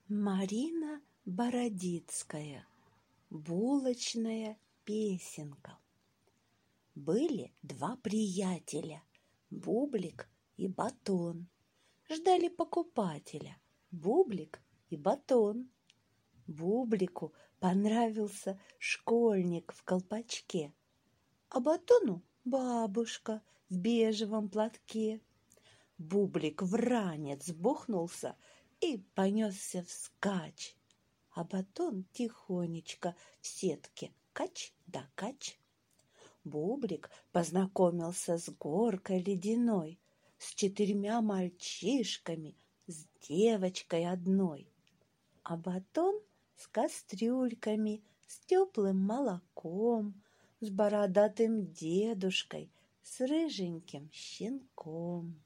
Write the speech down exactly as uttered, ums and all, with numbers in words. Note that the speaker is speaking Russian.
Марина Бородицкая. Булочная песенка. Были два приятеля, Бублик и Батон. Ждали покупателя, Бублик и Батон. Бублику понравился школьник в колпачке, а Батону бабушка в бежевом платке. Бублик в ранец бухнулся и понесся вскачь, а Батон тихонечко в сетке кач да кач. Бублик познакомился с горкой ледяной, с четырьмя мальчишками, с девочкой одной, а Батон с кастрюльками, с теплым молоком, с бородатым дедушкой, с рыженьким щенком.